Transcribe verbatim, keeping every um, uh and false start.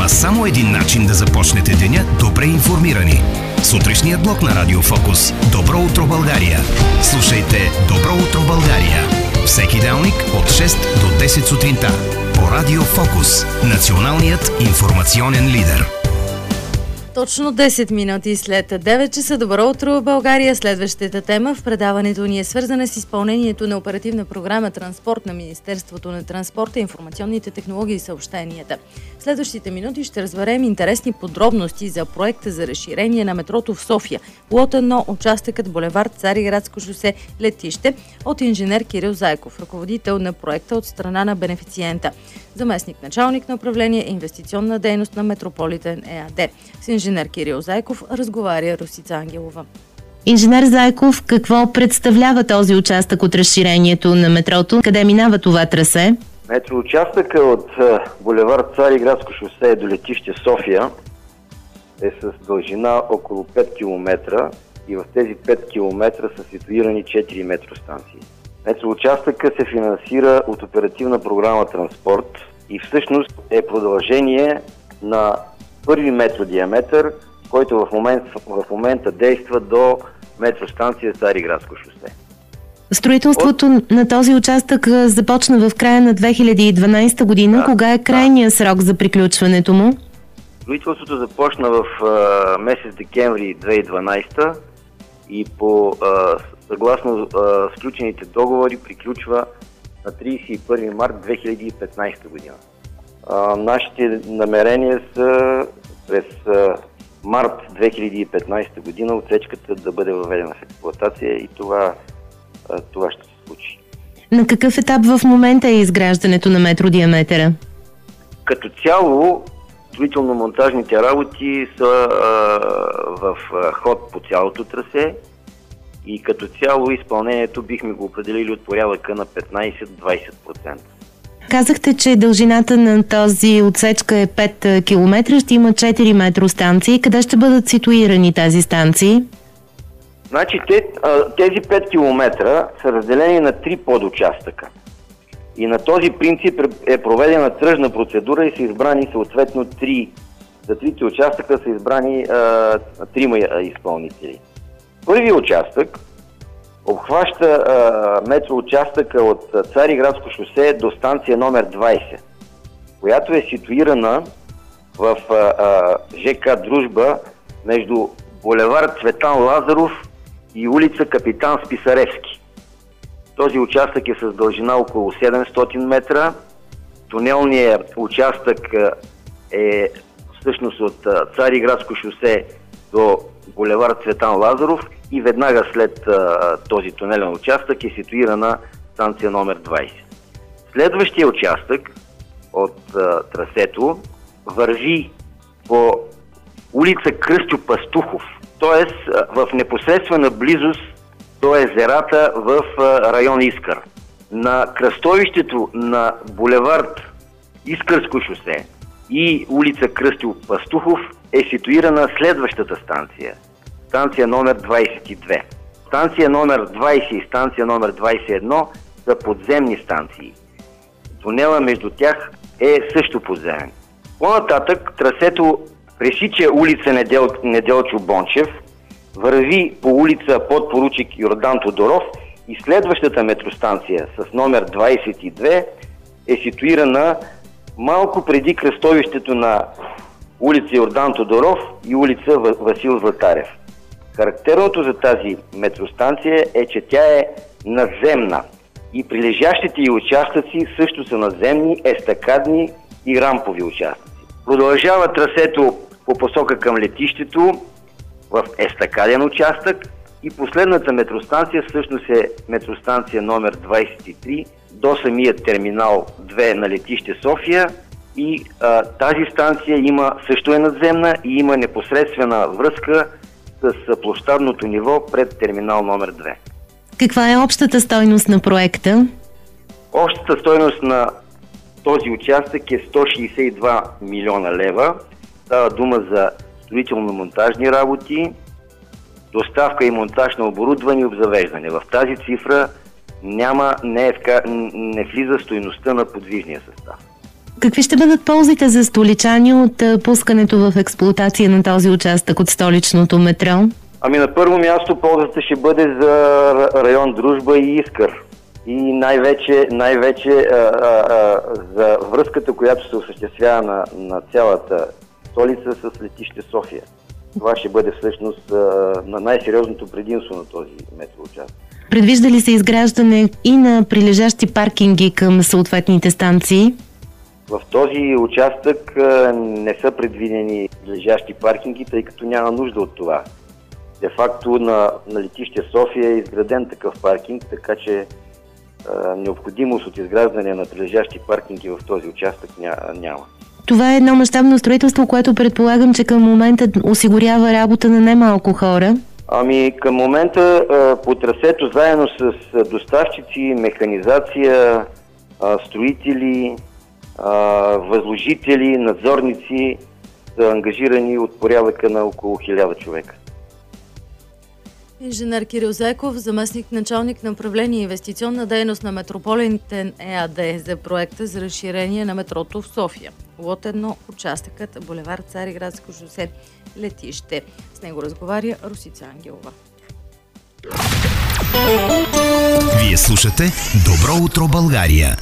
Има само един начин да започнете деня добре информирани. Сутрешният блок на Радио Фокус. Добро утро, България! Слушайте Добро утро, България! Всеки делник от шест до десет сутринта по Радио Фокус. Националният информационен лидер. Точно десет минути след девет часа. Добро утро, България! Следващата тема в предаването ни е свързана с изпълнението на оперативна програма Транспорт на Министерството на транспорта, информационните технологии и съобщенията. В следващите минути ще разберем интересни подробности за проекта за разширение на метрото в София. Лот едно, участъкът булевард Цариградско шосе, летище, от инженер Кирил Зайков, ръководител на проекта от страна на бенефициента. Заместник началник на управление инвестиционна дейност на Метрополитен ЕАД. С инженер Кирил Зайков разговаря Русица Ангелова. Инженер Зайков, какво представлява този участък от разширението на метрото? Къде минава това трасе? Метроучастъка от булевард Цариградско шосе до летище София е с дължина около пет километра и в тези пет километра са ситуирани четири метростанции. Метроучастъка се финансира от оперативна програма Транспорт и всъщност е продължение на първи метродиаметър, който в момента, в момента действа до метростанция Цариградско шосе. Строителството От... на този участък започна в края на две хиляди и дванадесета година. Да, Кога е крайният да. срок за приключването му? Строителството започна в а, месец декември две хиляди и дванадесета и по а, съгласно а, сключените договори приключва на тридесет и първи март две хиляди и петнадесета година. А, нашите намерения са през а, март две хиляди и петнадесета година отсечката да бъде въведена в експлоатация и това, а, това ще се случи. На какъв етап в момента е изграждането на метродиаметъра? Като цяло строително-монтажните работи са а, в а, ход по цялото трасе и като цяло изпълнението бихме го определили от порядъка на петнадесет до двадесет процента. Казахте, че дължината на този отсечка е пет километра, ще има четири метростанции. Къде ще бъдат ситуирани тези станции? Значи тези пет километра са разделени на три подучастъка. И на този принцип е проведена тръжна процедура и са избрани съответно три. За трите участъка са избрани а, трима изпълнители. Първият участък обхваща а, метроучастъка от Цариградско шосе до станция номер двадесет, която е ситуирана в а, а, ЖК Дружба между булевард Цветан Лазаров и улица Капитан Списаревски. Този участък е с дължина около седемстотин метра. Тунелният участък е всъщност от Цариградско шосе до булевард Цветан Лазаров и веднага след а, този тунелен участък е ситуирана станция номер двадесет. Следващия участък от а, трасето върви по улица Кръстю Пастухов, т.е. в непосредствена близост до езерата в а, район Искър. На кръстовището на булевард Искърско шосе и улица Кръстю Пастухов е ситуирана следващата станция. Станция номер двадесет и две. Станция номер двадесет и станция номер двадесет и едно са подземни станции. Тунела между тях е също подземен. По-нататък трасето пресича улица Недел... Неделчо Бончев, върви по улица подпоручик Йордан Тодоров и следващата метростанция с номер двадесет и две е ситуирана малко преди кръстовището на улица Йордан Тодоров и улица Васил Златарев. Характерното за тази метростанция е, че тя е надземна и прилежащите й участъци също са надземни, естакадни и рампови участъци. Продължава трасето по посока към летището в естакаден участък и последната метростанция всъщност е метростанция номер двадесет и три до самия терминал две на летище София и а, тази станция има, също е надземна и има непосредствена връзка с площадното ниво пред терминал номер две. Каква е общата стойност на проекта? Общата стойност на този участък е сто шейсет и два милиона лева. Става дума за строително-монтажни работи, доставка и монтаж на оборудване и обзавеждане. В тази цифра няма, не, е, не влиза стойността на подвижния състав. Какви ще бъдат ползите за столичани от пускането в експлоатация на този участък от столичното метро? Ами на първо място ползата ще бъде за район Дружба и Искър. И най-вече, най-вече а, а, а, за връзката, която се осъществява на, на цялата столица с летище София. Това ще бъде всъщност а, на най-сериозното предимство на този метроучастък. Предвижда ли се изграждане и на прилежащи паркинги към съответните станции? В този участък а, не са предвидени прилежащи паркинги, тъй като няма нужда от това. Де факто на, на летище София е изграден такъв паркинг, така че а, необходимост от изграждане на прилежащи паркинги в този участък ня, няма. Това е едно мащабно строителство, което предполагам, че към момента осигурява работа на немалко хора. Ами към момента а, по трасето заедно с а, доставчици, механизация, а, строители, а, възложители, надзорници са ангажирани от порядъка на около хиляда човека. Инженер Кирил Зайков, заместник началник на управление инвестиционна дейност на Метрополитен ЕАД за проекта за разширение на метрото в София. Лот едно, участъкът булевард Цариградско шосе, летище. С него разговаря Русица Ангелова. Вие слушате Добро утро, България